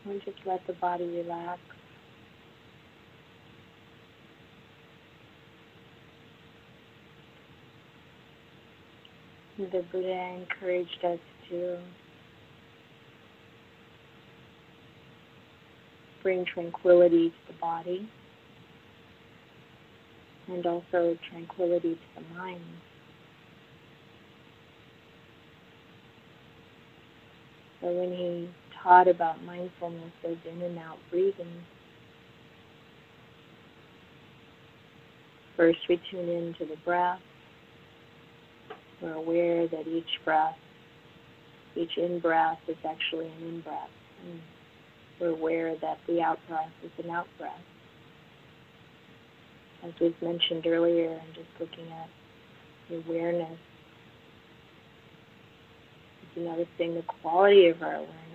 And just let the body relax. The Buddha encouraged us to bring tranquility to the body and also tranquility to the mind. So when he taught about mindfulness of in and out breathing, first we tune into the breath. We're aware that each breath, each in-breath is actually an in-breath. And we're aware that the out-breath is an out-breath. As was mentioned earlier, and just looking at the awareness, is noticing the quality of our awareness.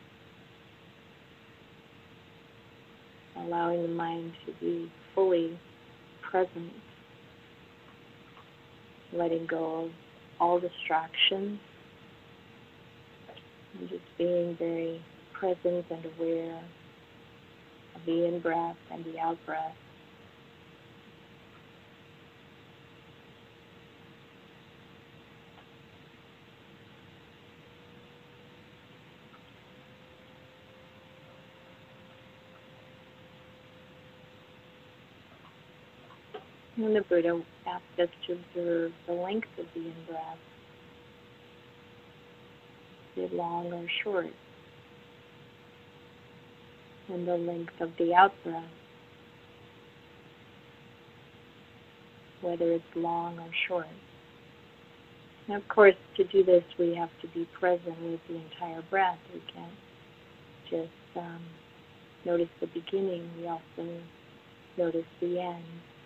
Allowing the mind to be fully present, letting go of all distractions, and just being very present and aware of the in-breath and the out-breath. And the Buddha asked us to observe the length of the in-breath. Is it long or short? And the length of the out-breath, whether it's long or short. And of course, to do this, we have to be present with the entire breath. We can't just notice the beginning. We also notice the end.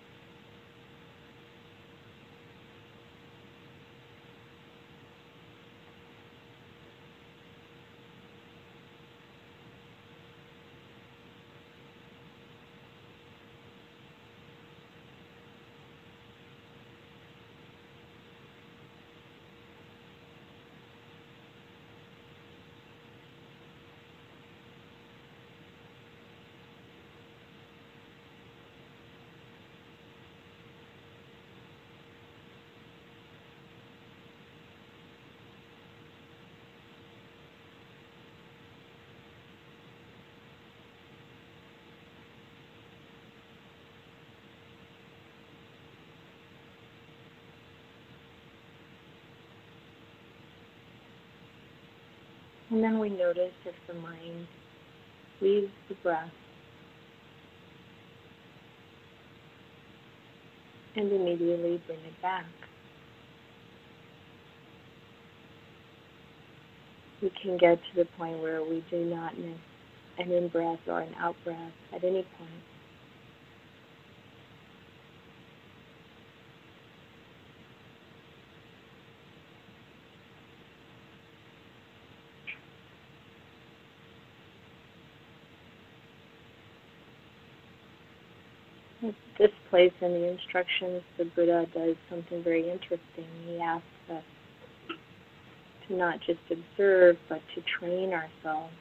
And then we notice if the mind leaves the breath and immediately bring it back. We can get to the point where we do not miss an in-breath or an out-breath at any point. At this place in the instructions, the Buddha does something very interesting. He asks us to not just observe, but to train ourselves.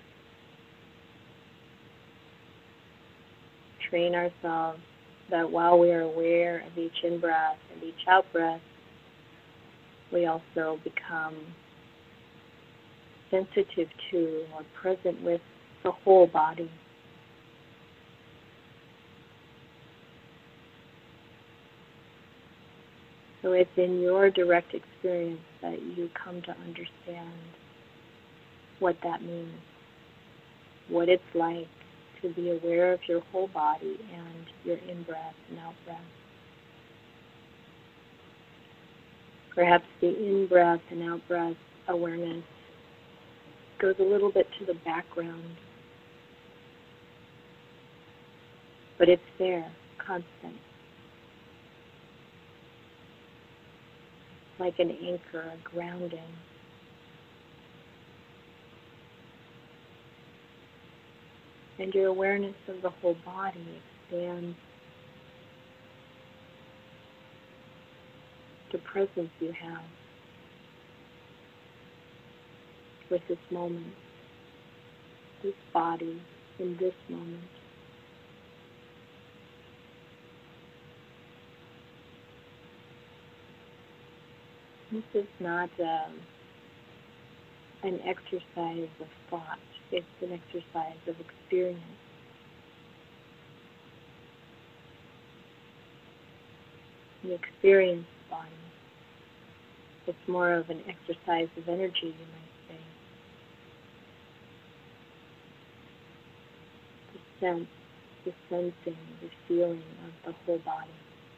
Train ourselves that while we are aware of each in-breath and each out-breath, we also become sensitive to or present with the whole body. So it's in your direct experience that you come to understand what that means, what it's like to be aware of your whole body and your in-breath and out-breath. Perhaps the in-breath and out-breath awareness goes a little bit to the background, but it's there, constant. Like an anchor, a grounding. And your awareness of the whole body expands the presence you have with this moment, this body, in this moment. This is not an exercise of thought. It's an exercise of experience. An experienced body. It's more of an exercise of energy, you might say. The sense, the sensing, the feeling of the whole body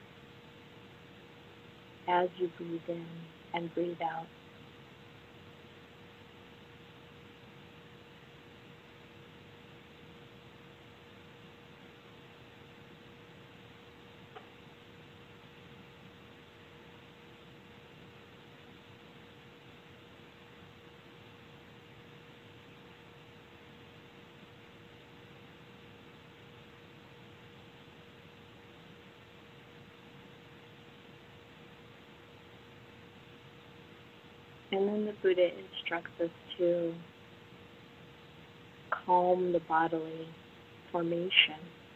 as you breathe in and breathe out. And then the Buddha instructs us to calm the bodily formation.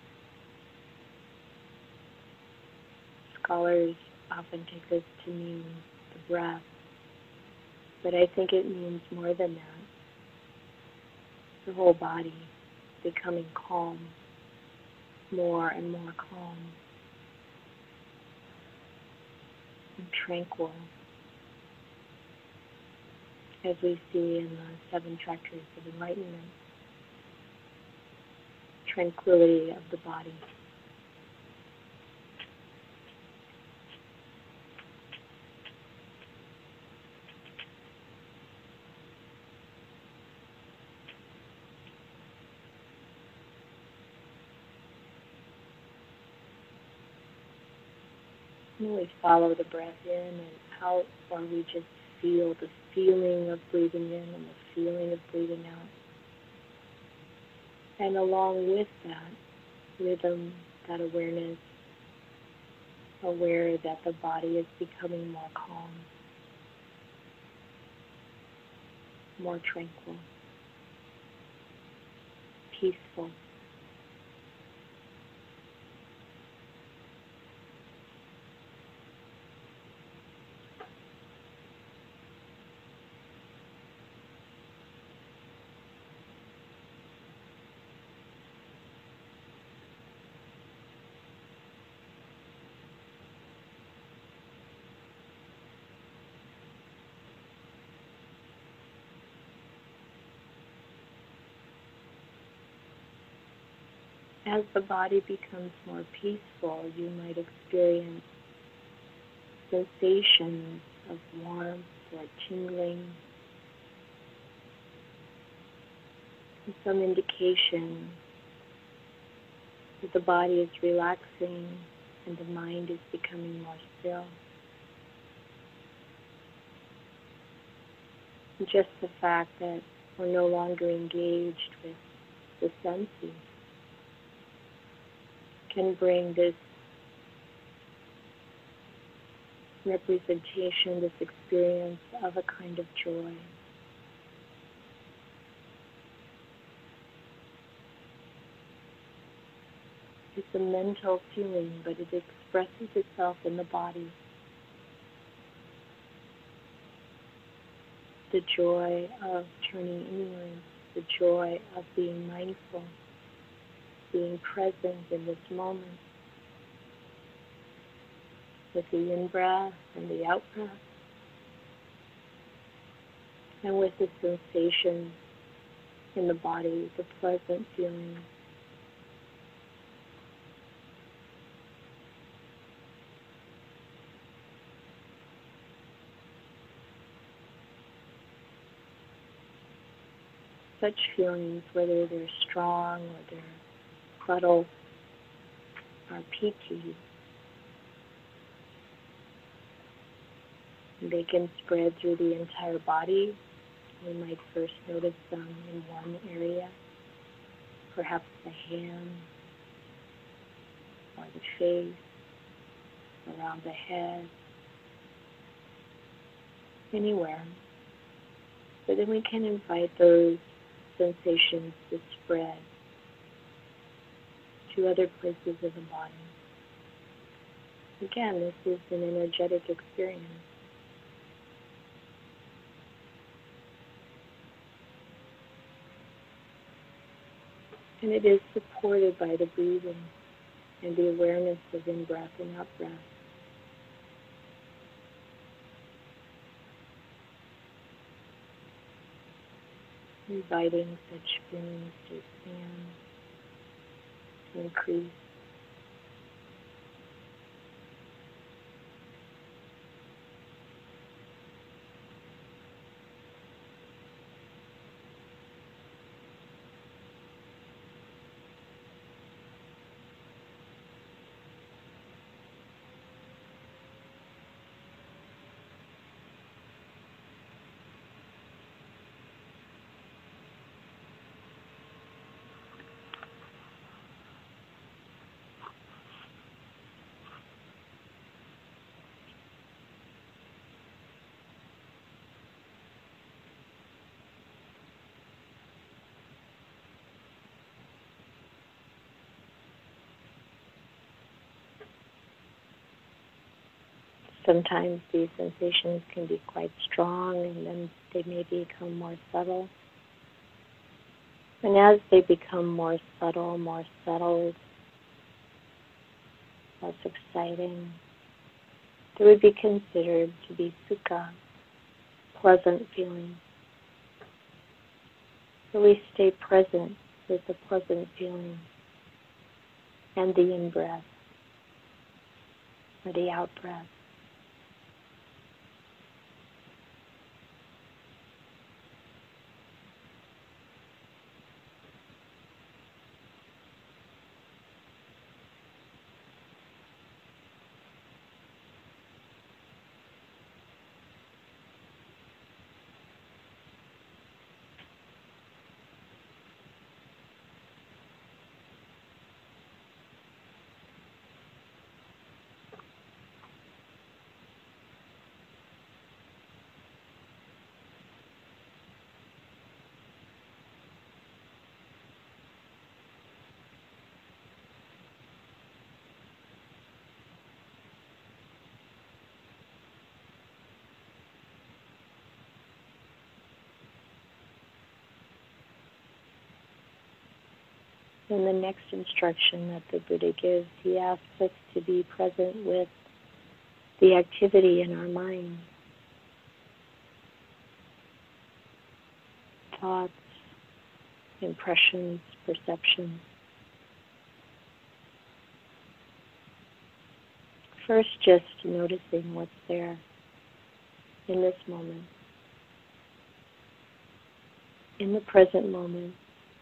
Scholars often take this to mean the breath, but I think it means more than that. The whole body becoming calm, more and more calm and tranquil, as we see in the 7 Chapters of Enlightenment. Tranquility of the body. And we follow the breath in and out, or we just feel the feeling of breathing in and the feeling of breathing out. And along with that rhythm, that awareness, aware that the body is becoming more calm, more tranquil, peaceful. As the body becomes more peaceful, you might experience sensations of warmth or tingling, and some indication that the body is relaxing and the mind is becoming more still. And just the fact that we're no longer engaged with the senses can bring this representation, this experience of a kind of joy. It's a mental feeling, but it expresses itself in the body. The joy of turning inward, the joy of being mindful, being present in this moment with the in-breath and the out-breath, and with the sensation in the body, the pleasant feeling. Such feelings, whether they're strong or they're subtle, are piti. They can spread through the entire body. We might first notice them in one area, perhaps the hand or the face, around the head, anywhere. But then we can invite those sensations to spread to other places of the body. Again, this is an energetic experience. And it is supported by the breathing and the awareness of in-breath and out-breath. Inviting such feelings to expand, to increase. Sometimes these sensations can be quite strong, and then they may become more subtle. And as they become more subtle, more settled, less exciting, they would be considered to be sukha, pleasant feeling. So we stay present with the pleasant feeling and the in-breath or the out-breath. In the next instruction that the Buddha gives, he asks us to be present with the activity in our mind. Thoughts, impressions, perceptions. First, just noticing what's there in this moment. In the present moment,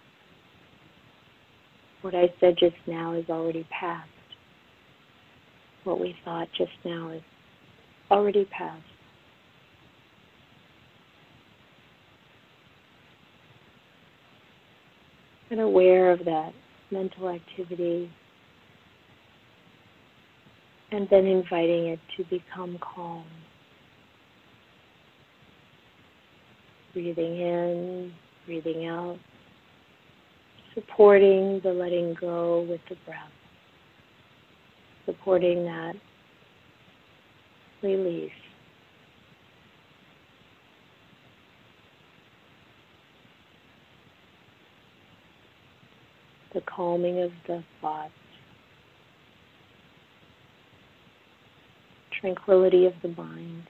what I said just now is already past. What we thought just now is already past. And aware of that mental activity, and then inviting it to become calm. Breathing in, breathing out, supporting the letting go with the breath, supporting that release. The calming of the thoughts, tranquility of the mind.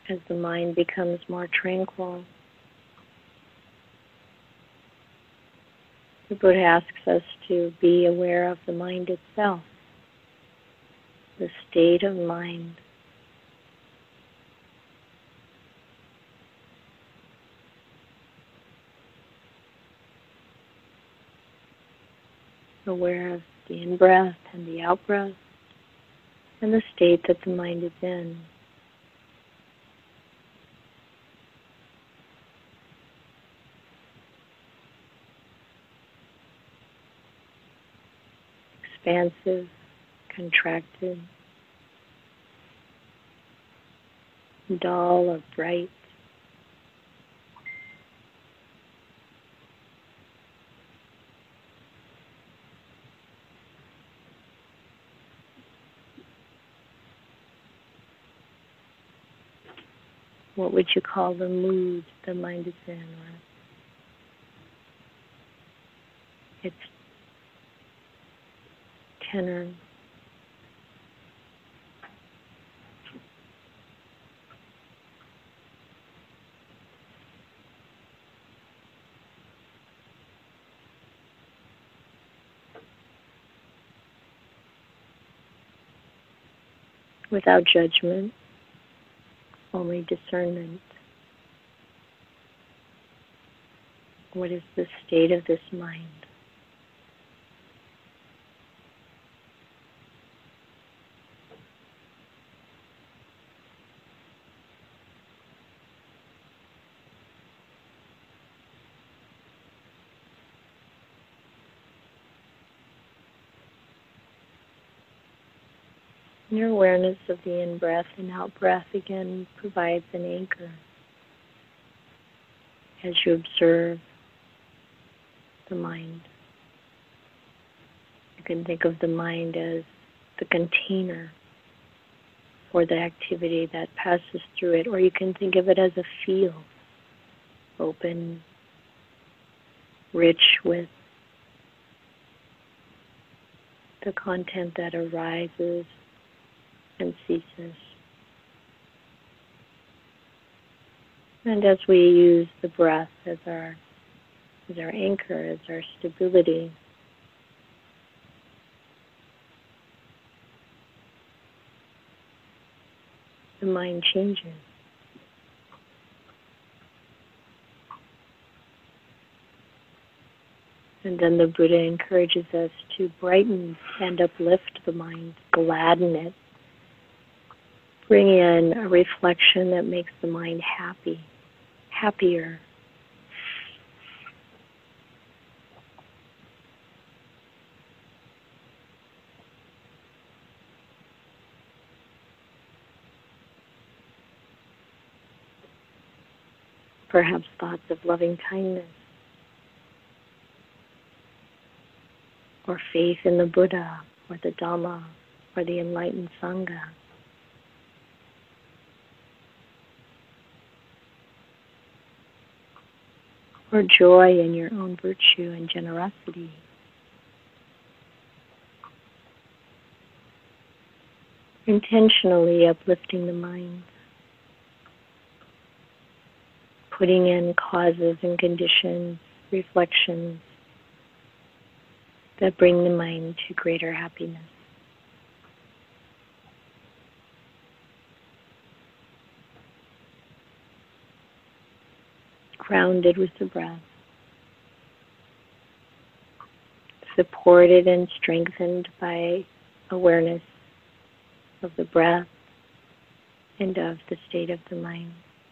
as the mind becomes more tranquil. The Buddha asks us to be aware of the mind itself, the state of mind. Aware of the in-breath and the out-breath and the state that the mind is in. Expansive, contracted, dull or bright. What would you call the mood the mind is in, or its tenor? Without judgment, only discernment. What is the state of this mind? Your awareness of the in-breath and out-breath again provides an anchor as you observe the mind. You can think of the mind as the container for the activity that passes through it, or you can think of it as a field, open, rich with the content that arises and ceases. And as we use the breath as our anchor, as our stability, the mind changes. And then the Buddha encourages us to brighten and uplift the mind, gladden it, bring in a reflection that makes the mind happy, happier. Perhaps thoughts of loving kindness, or faith in the Buddha, or the Dhamma, or the enlightened Sangha. Or joy in your own virtue and generosity. Intentionally uplifting the mind, putting in causes and conditions, reflections that bring the mind to greater happiness. Grounded with the breath, supported and strengthened by awareness of the breath and of the state of the mind.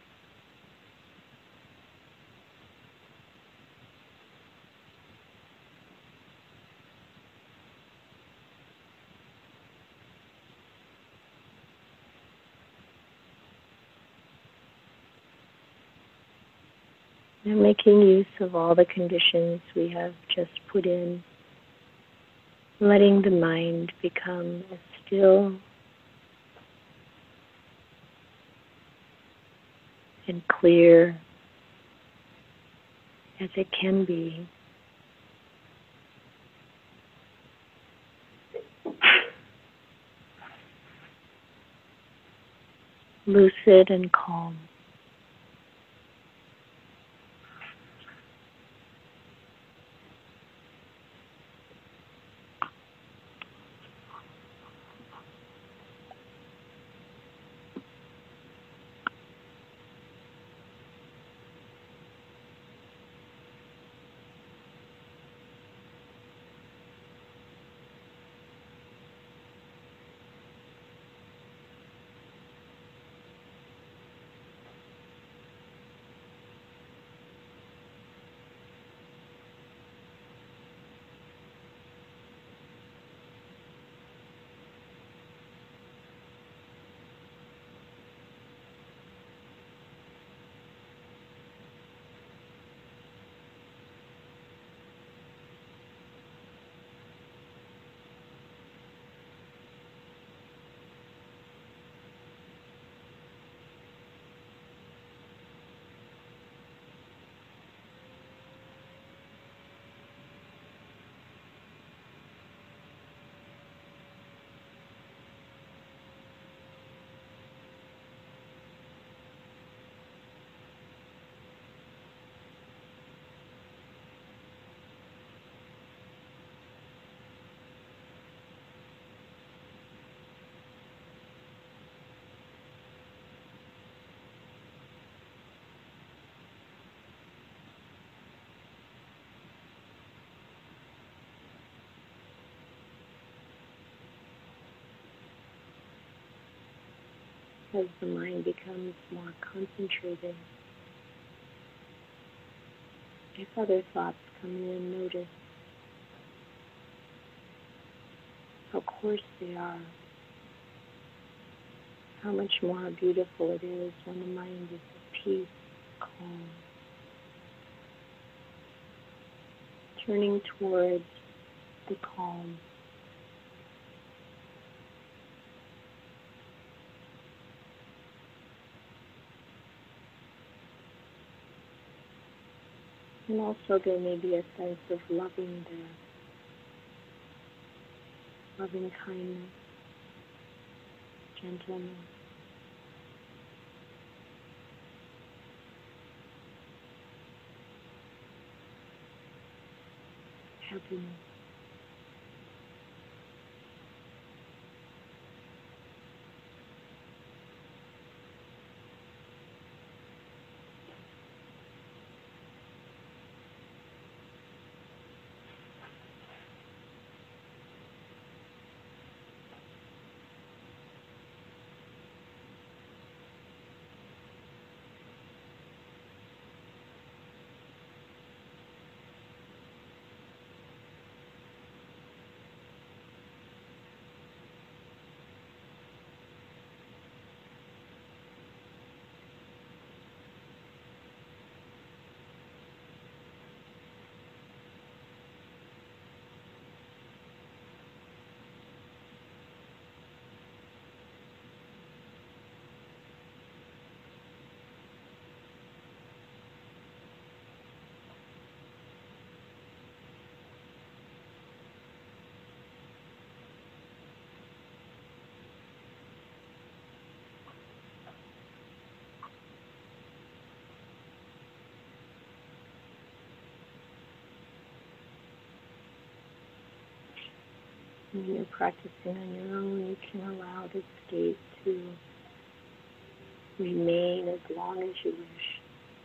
And making use of all the conditions we have just put in, letting the mind become as still and clear as it can be. lucid and calm. As the mind becomes more concentrated, if other thoughts come in, notice how coarse they are, how much more beautiful it is when the mind is at peace, calm, turning towards the calm. And also there may be a sense of loving there, loving kindness, gentleness, happiness. When you're practicing on your own, you can allow this state to remain as long as you wish.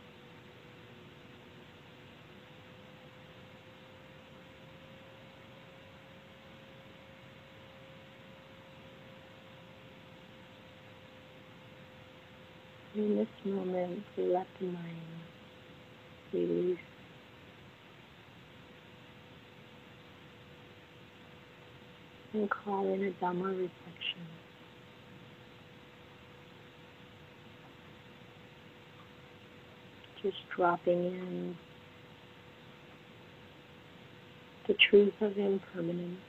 In this moment, we let the mind release and call in a Dhamma reflection. Just dropping in the truth of impermanence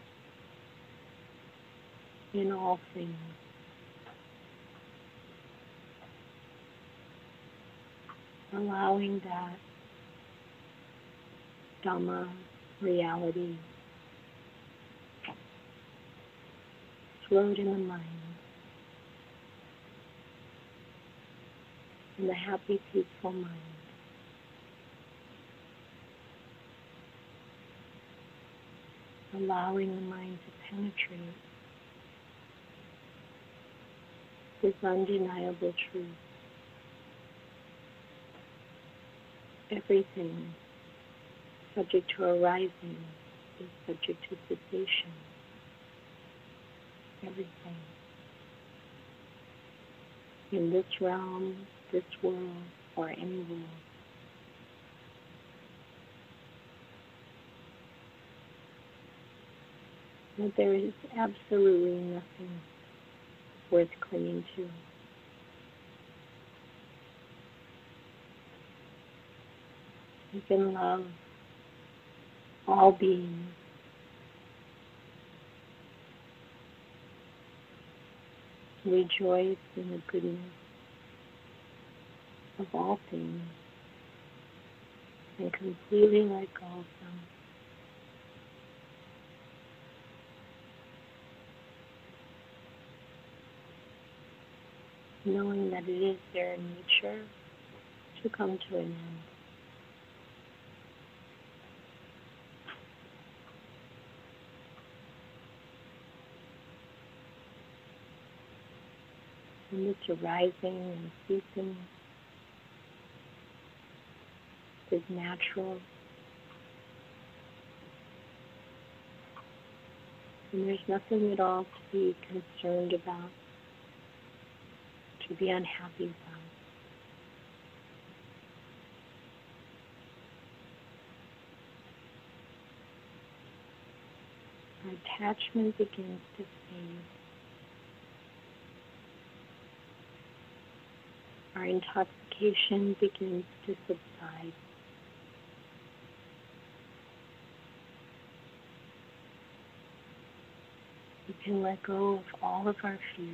in all things. Allowing that Dhamma reality float in the mind. and the happy, peaceful mind. Allowing the mind to penetrate this undeniable truth. Everything subject to arising is subject to cessation. Everything. In this realm, this world, or any world. That there is absolutely nothing worth clinging to. You can love all beings. Rejoice in the goodness of all things and completely let go of them. Knowing that it is their nature to come to an end. And this arising and ceasing is natural. And there's nothing at all to be concerned about, to be unhappy about. Our attachment begins to fade. Our intoxication begins to subside. We can let go of all of our fears.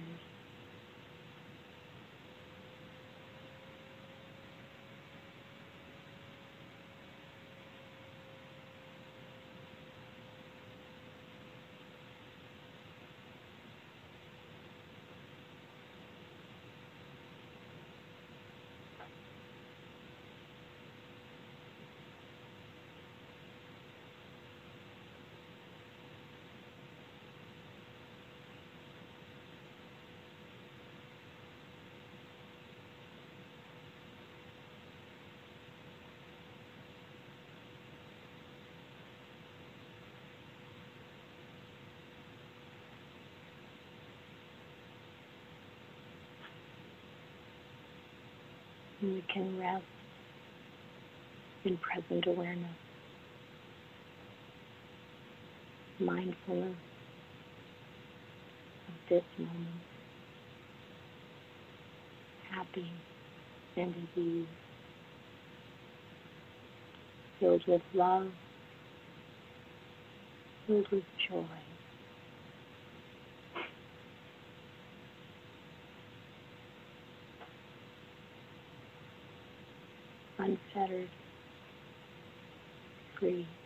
And we can rest in present awareness, mindfulness of this moment, happy and at ease, filled with love, filled with joy. Unfettered, free.